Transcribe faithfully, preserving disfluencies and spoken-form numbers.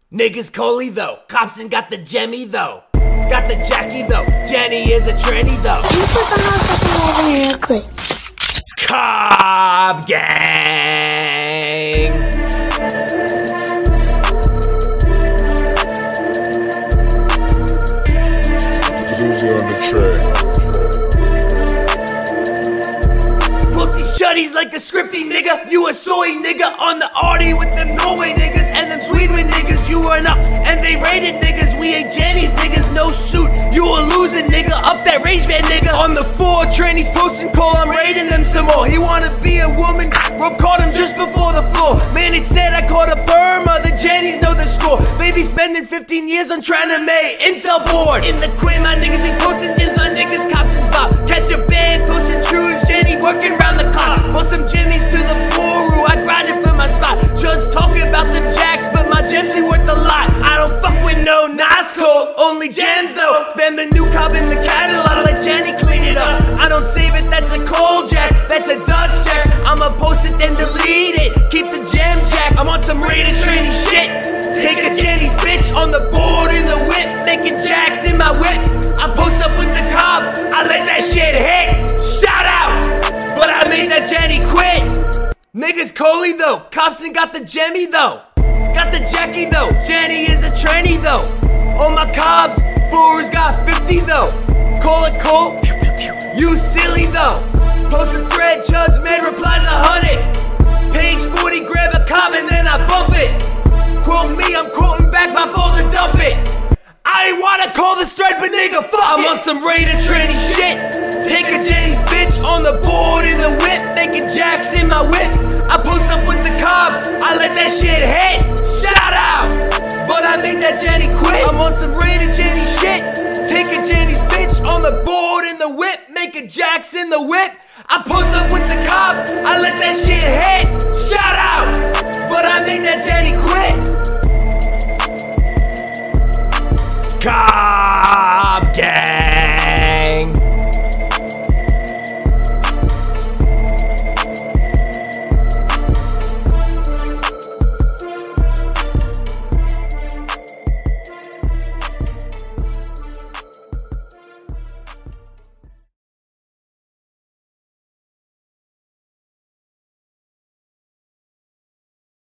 Niggas Coley though, Copson got the Jemmy though. Got the Jackie though, Jenny is a tranny though. Can you put some more such a in real quick? Cobb Gang! Uzi on the track. Book these shutties like a scripty nigga. You a soy nigga on the arty with them Norway niggas and them Sweden niggas. You run up and they raided niggas. We ain't Jenny's niggas, no suit. You a losing nigga, up that range man nigga. On the four, trannies posting call, I'm raiding them some more. He wanna be a woman, Rob caught him just before the floor. Man, it said I caught a Burma, the Jennies know the score. Baby spending fifteen years on trying to make Intel board. In the quit, my niggas be posting gyms, my niggas Copson's bop. Catch a band, posting truths, Jenny working round the clock. Want some Jimmys to the Buru, I grind it for my spot. Just talking about them jacks, but my gems be worth a lot. I don't fuck with no Nasco, only gems though. Spam the new Cobb in the catalog, let Jenny clean it up. I don't save it, that's a cold jack, that's a dust jack. I'ma post it then delete it, keep the gem jack. I'm on some rated trendy shit. Take a Jenny's bitch on the board in the whip, making jacks in my whip. I post up with the Cobb, I let that shit hit. Shout out, but I made that Jenny quit. Niggas Coley though, Copson got the Jemmy though. Got the Jackie though, Jenny is a tranny though. On my Cobbs, Brewers got fifty though. Call it cool, you silly though. Post a thread, Chuds man replies a hundred. Page forty, grab a Cobb and then I bump it. Quote me, I'm quoting back my folder, dump it. I ain't wanna call this thread, but nigga, fuck I'm it. On some rated tranny shit. Take a Jenny's bitch on the board in the whip, making jacks in my whip. I post up with the Cobb, I let that shit hit. Shout out, but I made that Jenny quit. I'm on some rated Jenny shit. Take a Jenny's bitch on the board in the whip, making jacks in the whip. I post up with the Cobb, I let